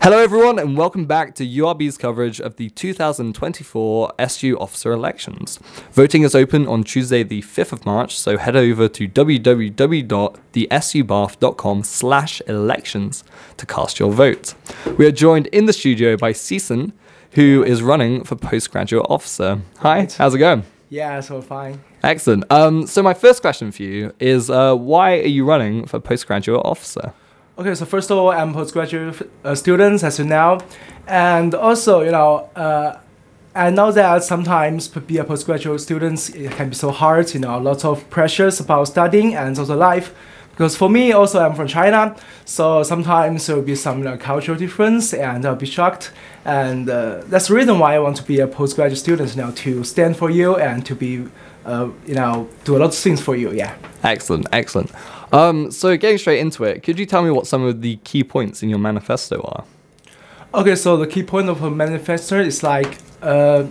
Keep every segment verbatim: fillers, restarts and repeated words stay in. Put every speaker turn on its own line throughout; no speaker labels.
Hello everyone and welcome back to U R B's coverage of the two thousand twenty-four S U officer elections. Voting is open on Tuesday the fifth of March, so head over to w w w dot the s u bath dot com slash elections to cast your vote. We are joined in the studio by Season, who is running for postgraduate officer. Hi, how's it going?
Yeah, so fine.
Excellent. Um, so my first question for you is, uh, why are you running for postgraduate officer?
Okay, so first of all, I'm postgraduate uh, student, as you know, and also, you know, uh, I know that sometimes to be a postgraduate student, it can be so hard, you know, lots of pressures about studying and also life. Because for me, also, I'm from China, so sometimes there will be some you know, cultural difference, and I'll be shocked. And uh, that's the reason why I want to be a postgraduate student, you know, to stand for you and to be, uh, you know, do a lot of things for you. Yeah.
Excellent, excellent. Um, so getting straight into it, could you tell me what some of the key points in your manifesto are?
Okay, so the key point of a manifesto is like, uh,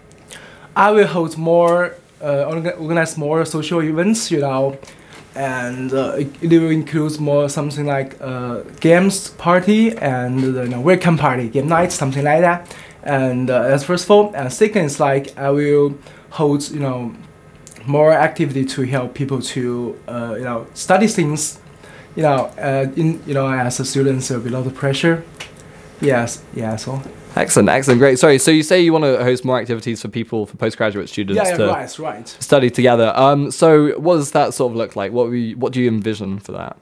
I will hold more, uh, orga- organize more social events, you know, and uh, it, it will include more something like uh, games party and uh, you know, welcome party, game night, something like that. And uh, that's first of all. And second is like I will hold, you know, more activity to help people to, uh, you know, study things. You know, uh, in you know, as a student, there will be a lot of pressure. Yes, yeah, so.
Excellent, excellent, great. Sorry, so you say you want to host more activities for people, for postgraduate students
Yeah, yeah,
to
right, right.
study together. Um, so what does that sort of look like? What we, what do you envision for that?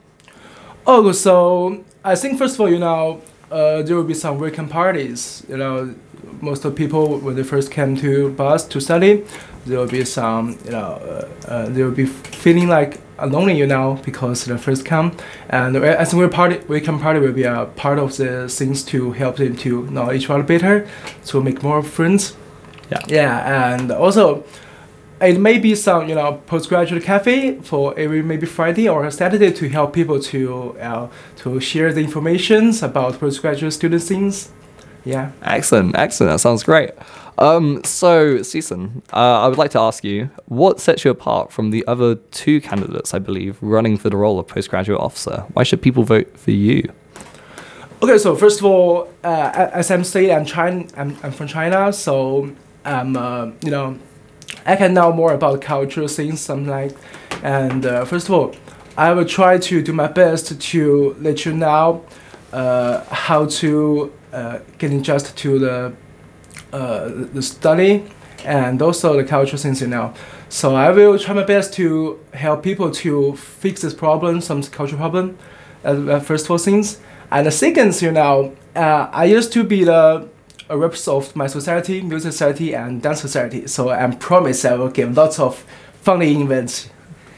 Oh, so I think first of all, you know, uh, there will be some welcome parties. You know, most of the people when they first came to bus to study, there will be some, you know, uh, uh, they will be feeling like lonely, you know, because they first come. And I think we're party, welcome party will be a part of the things to help them to know each other better, to make more friends.
Yeah.
Yeah, and also it may be some, you know, postgraduate cafe for every maybe Friday or Saturday to help people to uh, to share the informations about postgraduate student things. Yeah.
Excellent, excellent. That sounds great. Um, so, Season, uh, I would like to ask you, what sets you apart from the other two candidates, I believe, running for the role of postgraduate officer? Why should people vote for you?
Okay, so first of all, uh, as I'm saying, I'm China. I'm, I'm from China, so I'm, uh, you know, I can know more about cultural things, something like. And uh, first of all, I will try to do my best to let you know uh, how to uh, get adjusted to the uh, the study and also the cultural things, you know. So I will try my best to help people to fix this problem, some cultural problem, uh, first of all things. And the second, you know, uh, I used to be the a reps of my society, music society, and dance society. So I promise I will give lots of funny events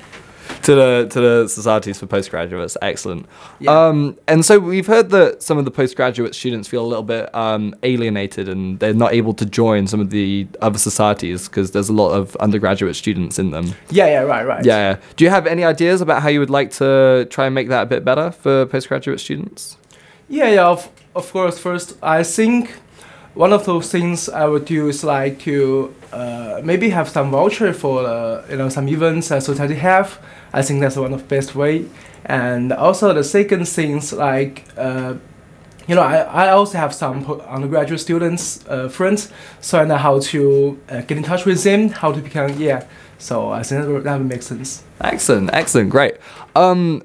To the to the societies for postgraduates. Excellent.
Yeah.
Um, and so we've heard that some of the postgraduate students feel a little bit um, alienated and they're not able to join some of the other societies because there's a lot of undergraduate students in them.
Yeah, yeah, right, right.
Yeah. Do you have any ideas about how you would like to try and make that a bit better for postgraduate students?
Yeah, yeah. Of, of course. First, I think one of those things I would do is like to uh, maybe have some voucher for uh, you know some events that society have. I think that's one of the best way. And also the second things like uh, you know I, I also have some po- undergraduate students uh, friends, so I know how to uh, get in touch with them, how to become yeah. So I think that would, that would make sense.
Excellent, excellent, great. Um,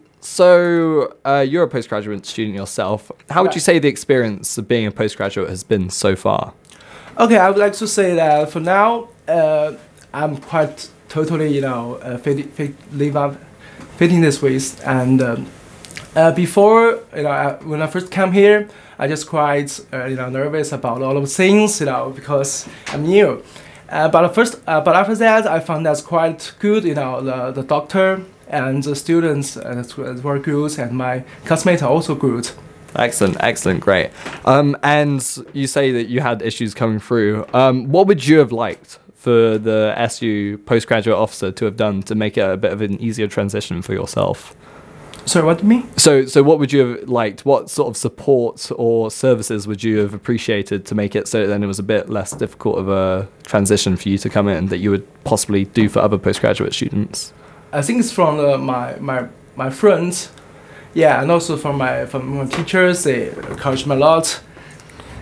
so uh, you're a postgraduate student yourself. How would
Right.
you say the experience of being a postgraduate has been so far?
Okay, I would like to say that for now, uh, I'm quite totally, you know, uh, fit, fit, live up, fitting this ways. And um, uh, before, you know, I, when I first came here, I just quite, uh, you know, nervous about all of things, you know, because I'm new. Uh, but first, uh, but after that, I found that's quite good, you know, the the doctor and the students uh, were good, and my classmates are also good.
Excellent, excellent, great. Um, and you say that you had issues coming through. Um, what would you have liked for the S U postgraduate officer to have done to make it a bit of an easier transition for yourself?
Sorry, what do you mean?
So, so what would you have liked? What sort of support or services would you have appreciated to make it so that then it was a bit less difficult of a transition for you to come in that you would possibly do for other postgraduate students?
I think it's from uh, my my my friends, yeah, and also from my from my teachers. They encouraged me a lot,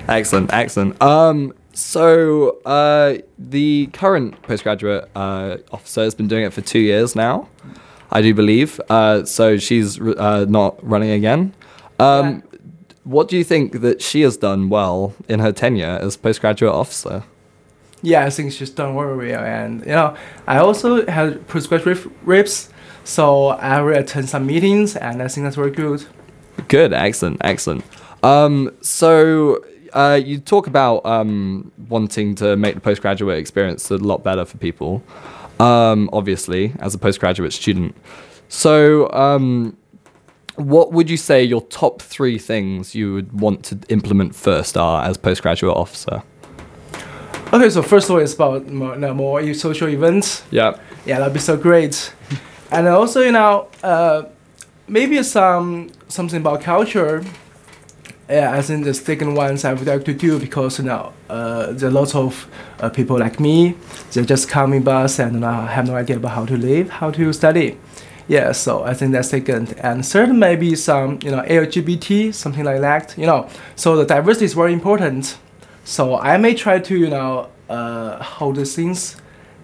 Excellent, excellent. Um, so uh, the current postgraduate uh, officer has been doing it for two years now, I do believe. Uh, so she's uh, not running again. Um,
Yeah.
What do you think that she has done well in her tenure as postgraduate officer?
Yeah, I think she's done very well, and you know, I also had postgraduate reps, so I will attend some meetings, and I think that's very good.
Good, excellent, excellent. Um, so uh, you talk about um, wanting to make the postgraduate experience a lot better for people, um, obviously, as a postgraduate student. So um, what would you say your top three things you would want to implement first are as postgraduate officer?
Okay, so first of all, it's about more, no, more social events.
Yeah.
Yeah, that'd be so great. And also, you know, uh, maybe some something about culture. Yeah, I think the second ones I would like to do because you know uh, there are lots of uh, people like me. They just come in bus and you know, have no idea about how to live, how to study. Yeah, so I think that's second. And third, maybe some you know L G B T, something like that. You know, so the diversity is very important. So I may try to you know uh, hold the things,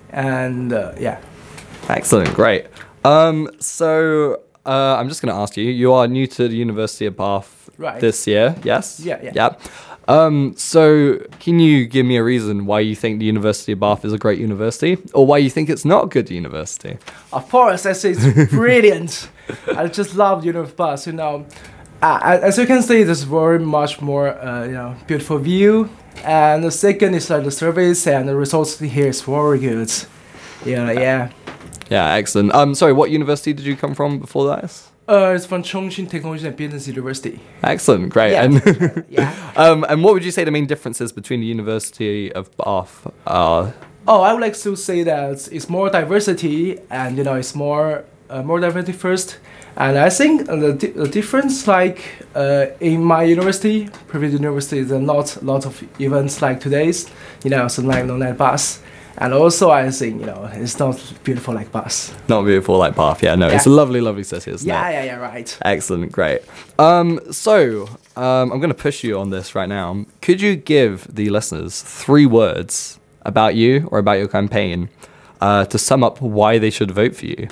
and uh, yeah.
Excellent, great. Um, so uh, I'm just going to ask you, you are new to the University of Bath
Right.
this year, yes?
Yeah, yeah.
Yep. Um, so can you give me a reason why you think the University of Bath is a great university, or why you think it's not a good university?
Of course, I say it's brilliant. I just love University of Bath. You know, uh, as you can see, there's very much more uh, you know beautiful view. And the second is like the service and the results here is very good. Yeah, yeah.
Yeah, excellent. Um, sorry, what university did you come from before that?
Uh, it's from Chongqing Technology and Business University.
Excellent, great.
Yeah.
And
Yeah.
um, and what would you say the main differences between the University of Bath are?
Oh, I would like to say that it's more diversity, and you know, it's more uh, more diversity first. And I think the, di- the difference, like uh, in my university, previous university, there are not lot of events like today's, you know, something like no night bus. And also, I think you know, it's not beautiful like bus.
Not beautiful like Bath, yeah, no, it's a
Yeah.
lovely, lovely city, isn't
Yeah,
it?
yeah, yeah, right.
Excellent, great. Um, so, um, I'm going to push you on this right now. Could you give the listeners three words about you or about your campaign uh, to sum up why they should vote for you?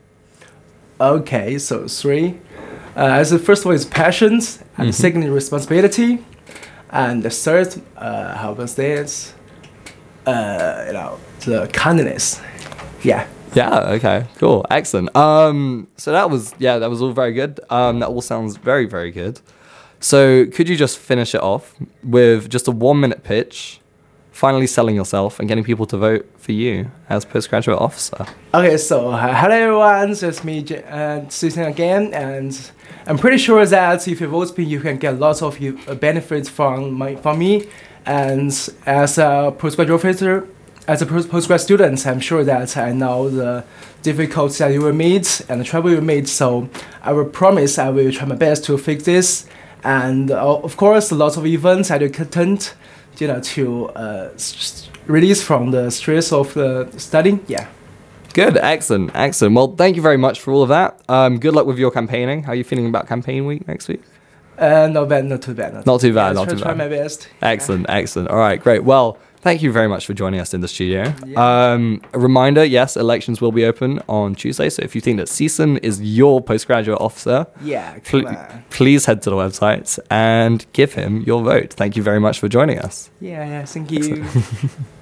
Okay, so three. Uh, as the first one is passions, and the second is responsibility, and the third, uh, how was this? Uh, you know, the kindness. Yeah.
Yeah, okay, cool, excellent. Um, so that was, yeah, that was all very good. Um, that all sounds very, very good. So could you just finish it off with just a one minute pitch, finally selling yourself and getting people to vote for you as postgraduate officer?
Okay, so uh, hello everyone, it's me, J- uh, Susan again, and I'm pretty sure that if you vote me, you can get lots of you, uh, benefits from my from me. And as a postgraduate officer, as a post- postgrad student, I'm sure that I know the difficulties that you will meet and the trouble you will meet. So I will promise I will try my best to fix this. And uh, of course, lots of events I will attend, you know, to uh, s- release from the stress of the studying. Yeah.
Good, excellent, excellent. Well, thank you very much for all of that. Um, good luck with your campaigning. How are you feeling about campaign week next week?
Uh, not bad, not too bad.
Not too bad,
Yeah,
not
try,
too
try
bad.
my best.
Excellent, excellent. All right, great. Well, thank you very much for joining us in the studio.
Yeah.
Um, a reminder, yes, elections will be open on Tuesday. So if you think that Season is your postgraduate officer,
Yeah,
pl-
come on.
please head to the website and give him your vote. Thank you very much for joining us.
Yeah, yeah, thank you.